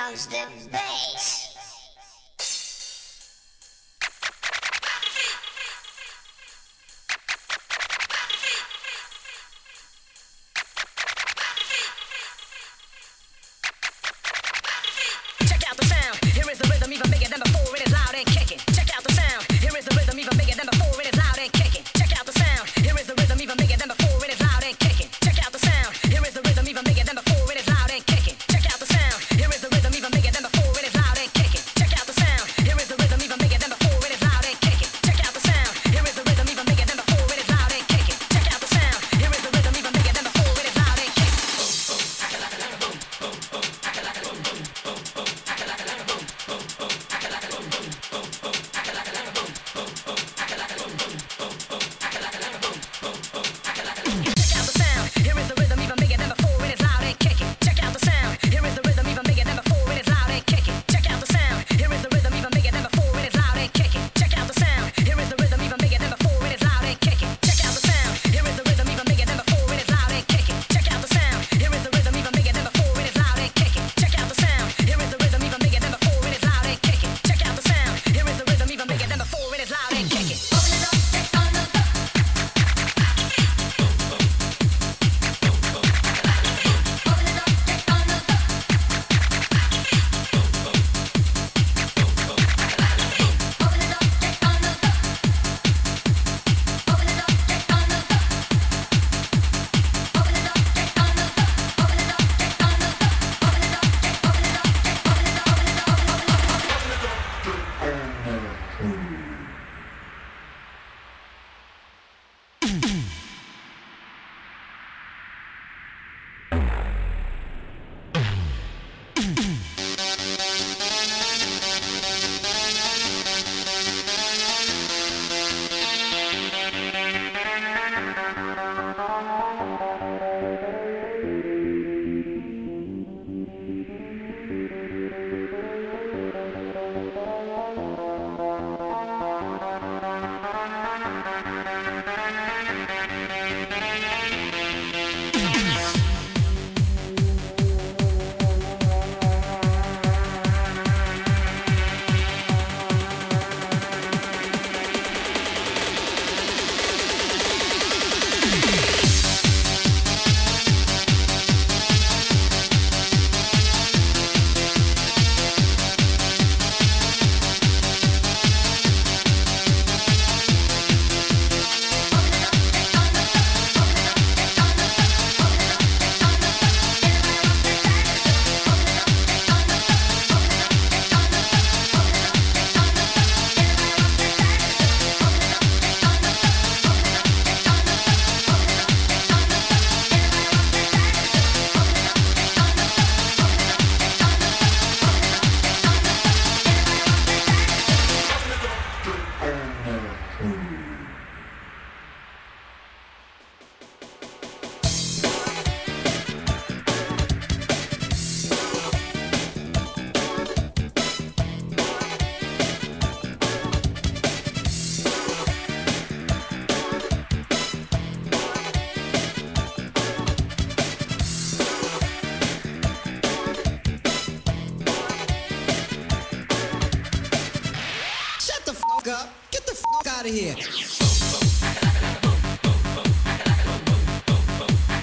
comes the bass. Check out the sound. Here is the rhythm even bigger than before. It is loud and kicking. Check out the sound. Here is the rhythm even bigger than before. It is loud and kicking. Check out the sound. Here is the rhythm even bigger than before. It is loud and kicking. Check out the sound. Here is the rhythm even bigger than before. It is loud and kicking. Check out the sound. Here is the rhythm even bigger than before. It is loud and kicking. Check out the sound. Here is the rhythm even bigger than before. It is loud and kicking. Check out the sound. Here is the rhythm even bigger than before. It is loud and kicking. Check out the sound. Here is the rhythm even bigger than before. It is loud and kicking. Check out the sound. Here is the rhythm even bigger than before. It is loud and kicking. Check out the sound. Here is the rhythm even bigger than before. It is loud and kicking. Check out the sound. Here is the rhythm even bigger than before. It is loud and kicking. Check out the sound. Here is the rhythm even bigger than before. It is loud and kicking. Check out the sound. Here is the rhythm even bigger than before. It is loud and kicking. Check out the sound. Here is the rhythm even bigger than before. It is loud and kicking. Check out the sound. Here is the rhythm even bigger than before. It is loud and kicking. Check out the sound. Here is the rhythm even bigger than before. It is loud and kicking. Shut the fuck up. Get the fuck out of here.